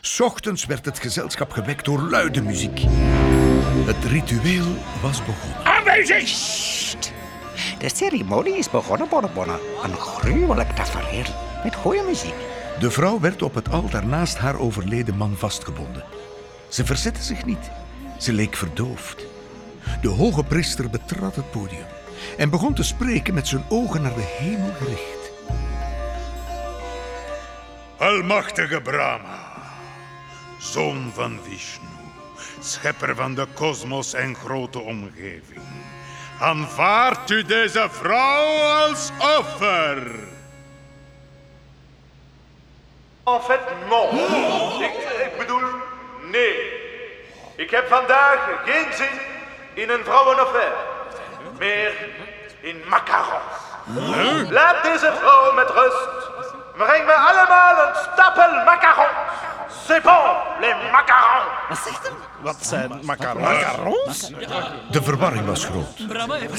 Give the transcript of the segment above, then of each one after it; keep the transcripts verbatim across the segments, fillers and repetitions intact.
'S Ochtends werd het gezelschap gewekt door luide muziek. Het ritueel was begonnen. Aanwezig! Sst. De ceremonie is begonnen, Bonnebonne. Een gruwelijk tafereel met goede muziek. De vrouw werd op het altaar naast haar overleden man vastgebonden. Ze verzette zich niet. Ze leek verdoofd. De hoge priester betrad het podium en begon te spreken met zijn ogen naar de hemel gericht. Almachtige Brahma, zoon van Vishnu, schepper van de kosmos en grote omgeving. Aanvaardt u deze vrouw als offer? En fait, non. Ik, ik bedoel, nee. Ik heb vandaag geen zin in een vrouwenoffer. Meer in macarons. Huh? Laat deze vrouw met rust. Breng me allemaal een stapel macarons. C'est bon, les macarons. Wat zegt hem? Wat zijn macarons? De verwarring was groot.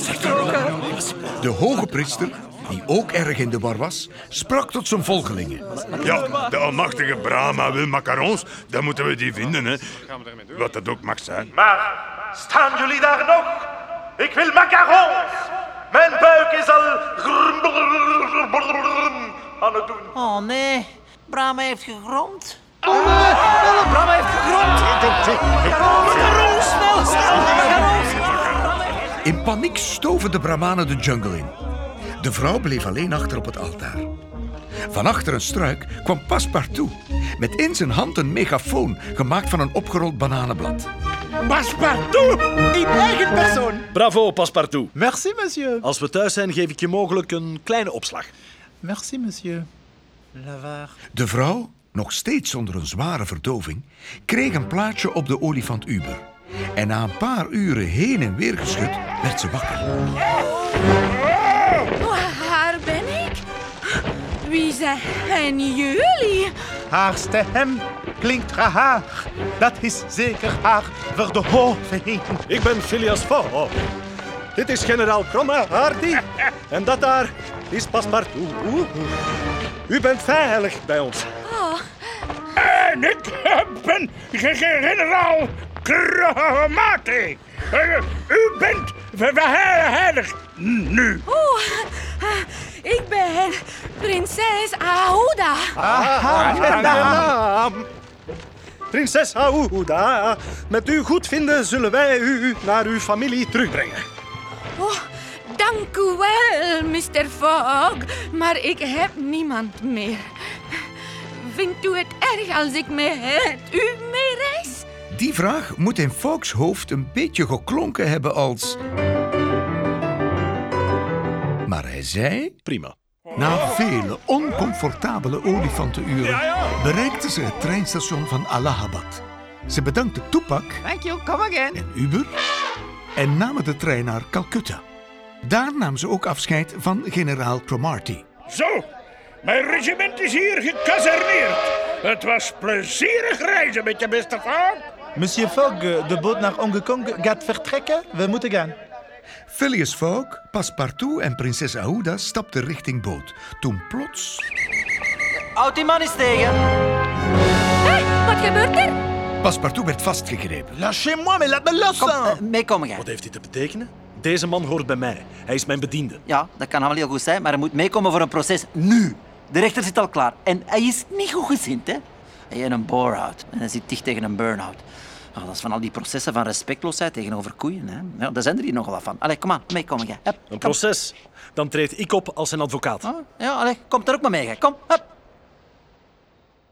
De hoge priester, die ook erg in de war was, sprak tot zijn volgelingen. Ja, de almachtige Brahma wil macarons, dan moeten we die vinden, hè. Wat dat ook mag zijn. Maar staan jullie daar nog? Ik wil macarons. Mijn buik is al aan het doen. Oh nee, Brahma heeft gegrond. Brahma heeft gegrond! Macarons, snel, snel, macarons! In paniek stoven de Brahmanen de jungle in. De vrouw bleef alleen achter op het altaar. Van achter een struik kwam Passepartout met in zijn hand een megafoon gemaakt van een opgerold bananenblad. Passepartout! In eigen persoon! Bravo, Passepartout. Merci, monsieur. Als we thuis zijn, geef ik je mogelijk een kleine opslag. Merci, monsieur. Lavar. De vrouw, nog steeds onder een zware verdoving, kreeg een plaatsje op de olifant Uber. En na een paar uren heen en weer geschud, werd ze wakker. Waar ben ik? Wie zijn jullie? Haar stem klinkt raar. Dat is zeker haar verdoving. Ik ben Phileas Fogg. Dit is generaal Cromarty. En dat daar is Passepartout. U bent veilig bij ons. Oh, En ik ben generaal Cromarty. U bent heilig nu. oh, ik ben prinses Aouda. Aangenaam. Prinses Aouda, met uw goedvinden zullen wij u naar uw familie terugbrengen. Oh, dank u wel, mister Fogg. Maar ik heb niemand meer. Vindt u het erg als ik met u meereis? Die vraag moet in Fogg's hoofd een beetje geklonken hebben als... Maar hij zei... Prima. Na vele oncomfortabele olifantenuren bereikten ze het treinstation van Allahabad. Ze bedankten Tupac Thank you, come again. en Uber en namen de trein naar Calcutta. Daar namen ze ook afscheid van generaal Cromarty. Zo, mijn regiment is hier gekazerneerd. Het was plezierig reizen met je, mister Fogg. Monsieur Fogg, de boot naar Hongkong gaat vertrekken. We moeten gaan. Phileas Fogg, Passepartout en prinses Aouda stapten richting boot. Toen plots... Houd die man eens tegen. Hé, wat gebeurt er? Passepartout werd vastgegrepen. Lâchez-moi, mais laat me los. Kom, uh, meekomen jij. Wat heeft dit te betekenen? Deze man hoort bij mij. Hij is mijn bediende. Ja, dat kan allemaal heel goed zijn, maar hij moet meekomen voor een proces nu. De rechter zit al klaar. En hij is niet goed gezind, hè. Hij heeft een bore-out en hij zit dicht tegen een burn-out. Oh, dat is van al die processen van respectloosheid tegenover koeien. Hè. Ja, daar zijn er hier nogal wat van. Allee, kom aan, meekomen jij. Hup, Een kom. proces. Dan treed ik op als zijn advocaat. Oh, ja, allee, kom er ook maar mee, jij. Kom, hup.